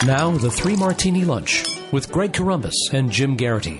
Now, the Three Martini Lunch with Greg Corombos and Jim Garrity.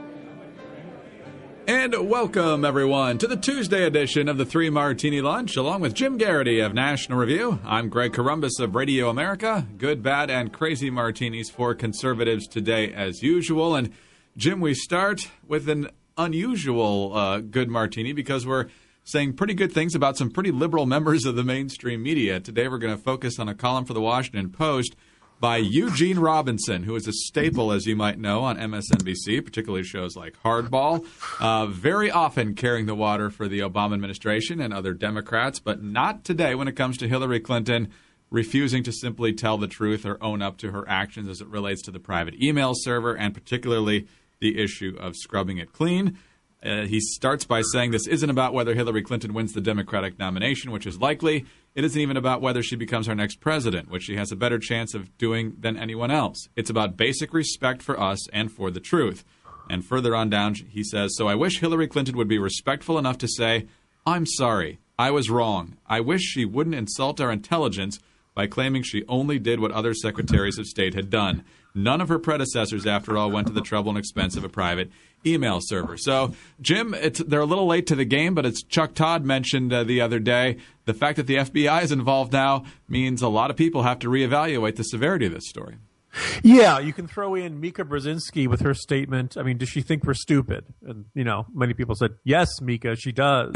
And welcome, everyone, to the Tuesday edition of the Three Martini Lunch, along with Jim Garrity of National Review. I'm Greg Corombos of Radio America. Good, bad, and crazy martinis for conservatives today, as usual. And, Jim, we start with an unusual good martini because we're saying pretty good things about some pretty liberal members of the mainstream media. Today we're going to focus on a column for the Washington Post by Eugene Robinson, who is a staple, as you might know, on MSNBC, particularly shows like Hardball, very often carrying the water for the Obama administration and other Democrats, but not today when it comes to Hillary Clinton refusing to simply tell the truth or own up to her actions as it relates to the private email server and particularly the issue of scrubbing it clean. He starts by saying this isn't about whether Hillary Clinton wins the Democratic nomination, which is likely. It isn't even about whether she becomes our next president, which she has a better chance of doing than anyone else. It's about basic respect for us and for the truth. And further on down, he says, so I wish Hillary Clinton would be respectful enough to say, I'm sorry, I was wrong. I wish she wouldn't insult our intelligence by claiming she only did what other secretaries of state had done. None of her predecessors, after all, went to the trouble and expense of a private email server. So, Jim, they're a little late to the game, but as Chuck Todd mentioned the other day, the fact that the FBI is involved now means a lot of people have to reevaluate the severity of this story. Yeah, you can throw in Mika Brzezinski with her statement. I mean, does she think we're stupid? And, many people said, yes, Mika, she does.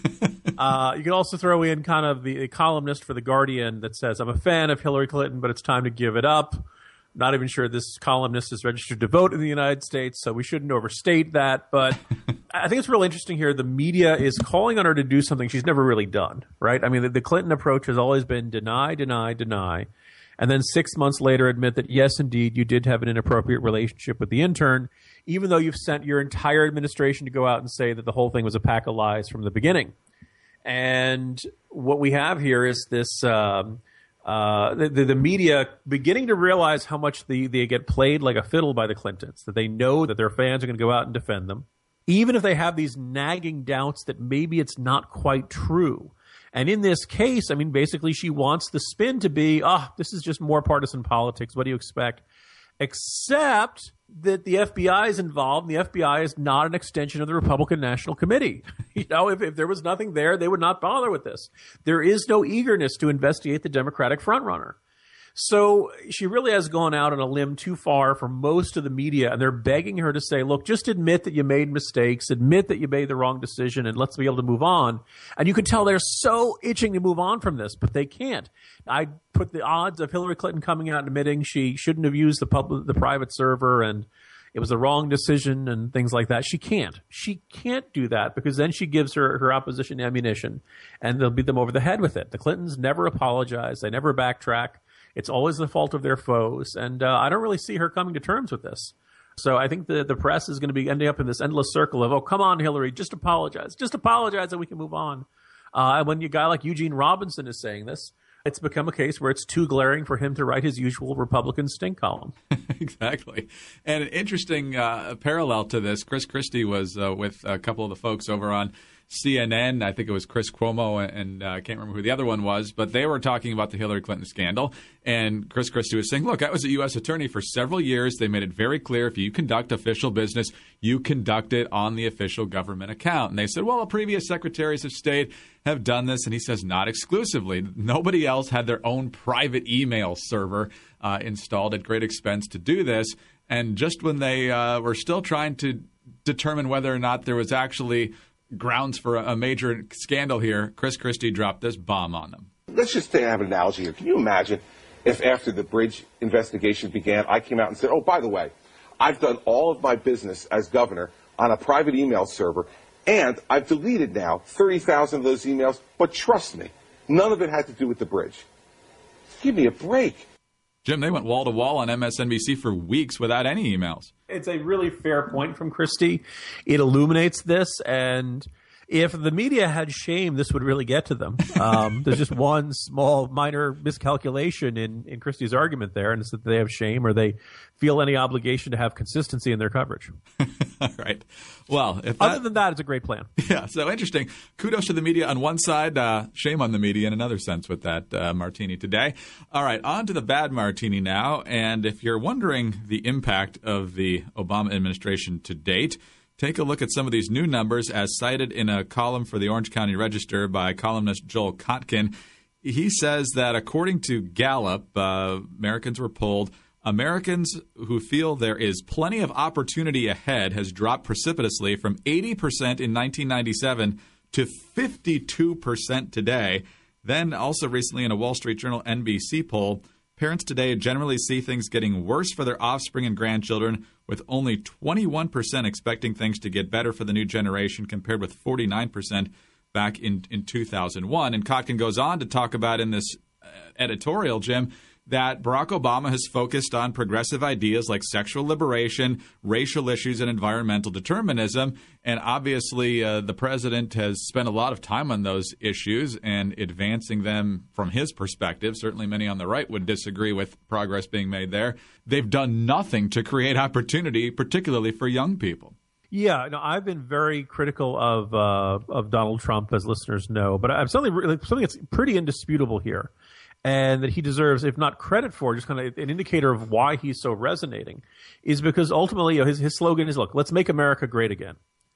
You can also throw in kind of the columnist for The Guardian that says, I'm a fan of Hillary Clinton, but it's time to give it up. Not even sure this columnist is registered to vote in the United States, so we shouldn't overstate that. But I think it's really interesting here. The media is calling on her to do something she's never really done, right? I mean, the Clinton approach has always been deny, deny, deny. And then 6 months later admit that, yes, indeed, you did have an inappropriate relationship with the intern, even though you've sent your entire administration to go out and say that the whole thing was a pack of lies from the beginning. And what we have here is this the media beginning to realize how much they get played like a fiddle by the Clintons, that they know that their fans are going to go out and defend them, even if they have these nagging doubts that maybe it's not quite true. And in this case, I mean, basically she wants the spin to be, this is just more partisan politics. What do you expect? Except that the FBI is involved. The FBI is not an extension of the Republican National Committee. If there was nothing there, they would not bother with this. There is no eagerness to investigate the Democratic frontrunner. So she really has gone out on a limb too far for most of the media, and they're begging her to say, look, just admit that you made mistakes, admit that you made the wrong decision, and let's be able to move on. And you can tell they're so itching to move on from this, but they can't. I put the odds of Hillary Clinton coming out and admitting she shouldn't have used the private server and it was the wrong decision and things like that. She can't. She can't do that because then she gives her opposition ammunition, and they'll beat them over the head with it. The Clintons never apologize. They never backtrack. It's always the fault of their foes, and I don't really see her coming to terms with this. So I think the press is going to be ending up in this endless circle of, oh, come on, Hillary, just apologize and we can move on. When a guy like Eugene Robinson is saying this, it's become a case where it's too glaring for him to write his usual Republican stink column. Exactly. And an interesting parallel to this, Chris Christie was with a couple of the folks over on CNN. I think it was Chris Cuomo, and I can't remember who the other one was, but they were talking about the Hillary Clinton scandal. And Chris Christie was saying, look, I was a U.S. attorney for several years. They made it very clear if you conduct official business, you conduct it on the official government account. And they said, well, previous secretaries of state have done this. And he says, not exclusively. Nobody else had their own private email server installed at great expense to do this. And just when they were still trying to determine whether or not there was actually grounds for a major scandal here, Chris Christie dropped this bomb on them. Let's just have an analogy here. Can you imagine if after the Bridge investigation began, I came out and said, oh, by the way, I've done all of my business as governor on a private email server, and I've deleted now 30,000 of those emails, but trust me, none of it had to do with the Bridge. Give me a break. Jim, they went wall-to-wall on MSNBC for weeks without any emails. It's a really fair point from Christie. It illuminates this, and if the media had shame, this would really get to them. There's just one small minor miscalculation in Christie's argument there, and it's that they have shame or they feel any obligation to have consistency in their coverage. All right. Well, other than that, it's a great plan. Yeah, so interesting. Kudos to the media on one side, shame on the media in another sense with that martini today. All right, on to the bad martini now. And if you're wondering the impact of the Obama administration to date, take a look at some of these new numbers as cited in a column for the Orange County Register by columnist Joel Kotkin. He says that according to Gallup, Americans were polled. Americans who feel there is plenty of opportunity ahead has dropped precipitously from 80% in 1997 to 52% today. Then also recently in a Wall Street Journal NBC poll, parents today generally see things getting worse for their offspring and grandchildren, with only 21% expecting things to get better for the new generation compared with 49% back in 2001. And Kotkin goes on to talk about in this editorial, Jim, that Barack Obama has focused on progressive ideas like sexual liberation, racial issues, and environmental determinism. And obviously, the president has spent a lot of time on those issues and advancing them from his perspective. Certainly many on the right would disagree with progress being made there. They've done nothing to create opportunity, particularly for young people. Yeah, no, I've been very critical of Donald Trump, as listeners know, but I'm something that's pretty indisputable here. And that he deserves, if not credit for, just kind of an indicator of why he's so resonating, is because ultimately his slogan is, look, let's make America great again.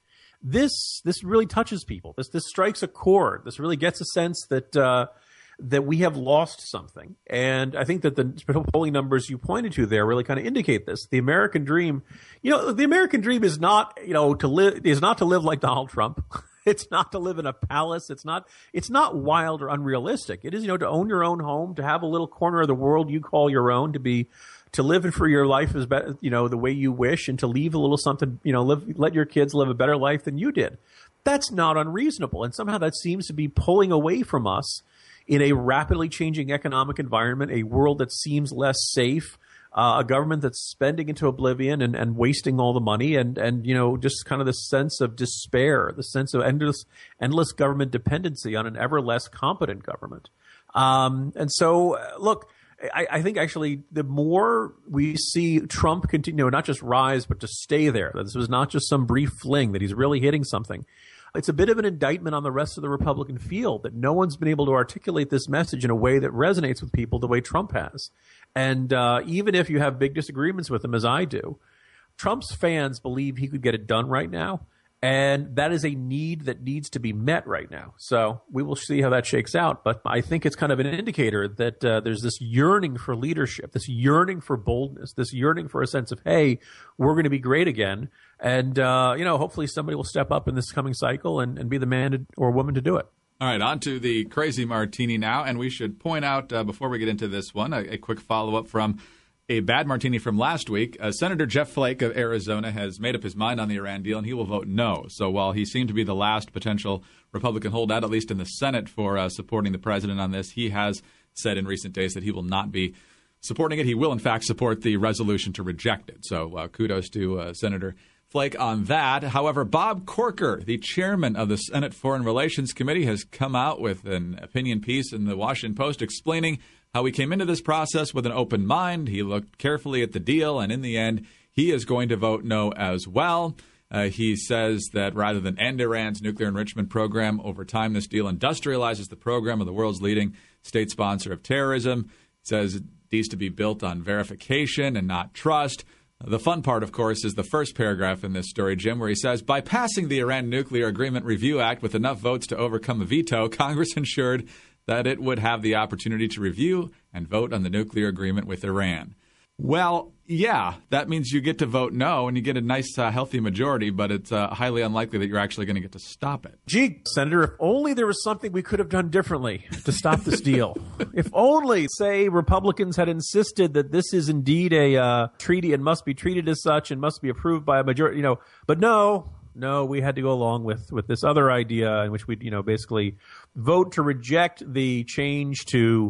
This really touches people. This strikes a chord. This really gets a sense that we have lost something. And I think that the polling numbers you pointed to there really kind of indicate this. The American dream, the American dream is not, to live like Donald Trump. It's not to live in a palace. It's not wild or unrealistic. It is, to own your own home, to have a little corner of the world you call your own, to live for your life as the way you wish, and to leave a little something, let your kids live a better life than you did. That's not unreasonable. And somehow that seems to be pulling away from us in a rapidly changing economic environment, a world that seems less safe, a government that's spending into oblivion and wasting all the money, and just kind of the sense of despair, the sense of endless government dependency on an ever less competent government. And so, look, I think actually the more we see Trump continue, not just rise, but to stay there, that this was not just some brief fling, that he's really hitting something. It's a bit of an indictment on the rest of the Republican field that no one's been able to articulate this message in a way that resonates with people the way Trump has. And even if you have big disagreements with him, as I do, Trump's fans believe he could get it done right now. And that is a need that needs to be met right now. So we will see how that shakes out. But I think it's kind of an indicator that there's this yearning for leadership, this yearning for boldness, this yearning for a sense of, hey, we're going to be great again. And, hopefully somebody will step up in this coming cycle and be the man or woman to do it. All right, on to the crazy martini now. And we should point out, before we get into this one, a quick follow-up from a bad martini from last week. Senator Jeff Flake of Arizona has made up his mind on the Iran deal, and he will vote no. So while he seemed to be the last potential Republican holdout, at least in the Senate, for supporting the president on this, he has said in recent days that he will not be supporting it. He will, in fact, support the resolution to reject it. So kudos to Senator Flake on that. However, Bob Corker, the chairman of the Senate Foreign Relations Committee, has come out with an opinion piece in the Washington Post explaining how he came into this process with an open mind. He looked carefully at the deal, and in the end, he is going to vote no as well. He says that rather than end Iran's nuclear enrichment program, over time this deal industrializes the program of the world's leading state sponsor of terrorism. He says it needs to be built on verification and not trust. The fun part, of course, is the first paragraph in this story, Jim, where he says, by passing the Iran Nuclear Agreement Review Act with enough votes to overcome a veto, Congress ensured that it would have the opportunity to review and vote on the nuclear agreement with Iran. Well, yeah, that means you get to vote no, and you get a nice, healthy majority, but it's highly unlikely that you're actually going to get to stop it. Gee, Senator, if only there was something we could have done differently to stop this deal. If only, say, Republicans had insisted that this is indeed a treaty and must be treated as such and must be approved by a majority, but no, we had to go along with this other idea in which we, basically vote to reject the change to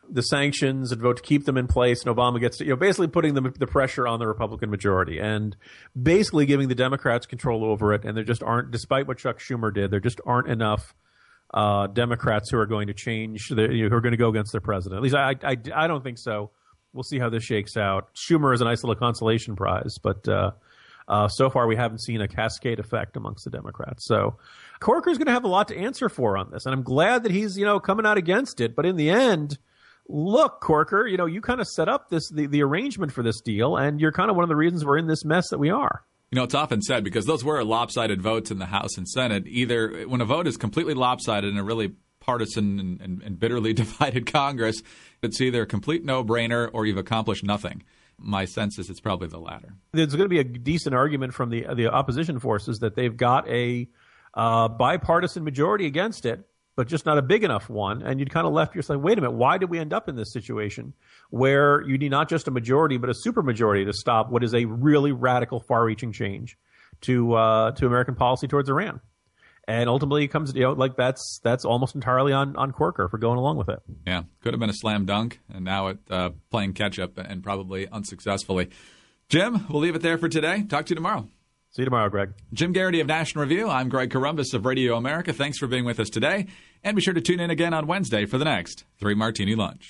the sanctions and vote to keep them in place, and Obama gets to, basically putting the pressure on the Republican majority and basically giving the Democrats control over it. And there just aren't, despite what Chuck Schumer did, there just aren't enough Democrats who are going to change, who are going to go against their president. At least I don't think so. We'll see how this shakes out. Schumer is a nice little consolation prize, but so far we haven't seen a cascade effect amongst the Democrats. So Corker's going to have a lot to answer for on this, and I'm glad that he's coming out against it. But in the end, look, Corker, you kind of set up the arrangement for this deal, and you're kind of one of the reasons we're in this mess that we are. It's often said, because those were lopsided votes in the House and Senate, either when a vote is completely lopsided in a really partisan and bitterly divided Congress, it's either a complete no-brainer or you've accomplished nothing. My sense is it's probably the latter. There's going to be a decent argument from the opposition forces that they've got a bipartisan majority against it, but just not a big enough one. And you'd kind of left yourself, wait a minute, why did we end up in this situation where you need not just a majority, but a supermajority to stop what is a really radical, far-reaching change to American policy towards Iran? And ultimately, it comes, that's almost entirely on Corker for going along with it. Yeah, could have been a slam dunk, and now it playing catch up and probably unsuccessfully. Jim, we'll leave it there for today. Talk to you tomorrow. See you tomorrow, Greg. Jim Garrity of National Review. I'm Greg Corombos of Radio America. Thanks for being with us today, and be sure to tune in again on Wednesday for the next 3 Martini Lunch.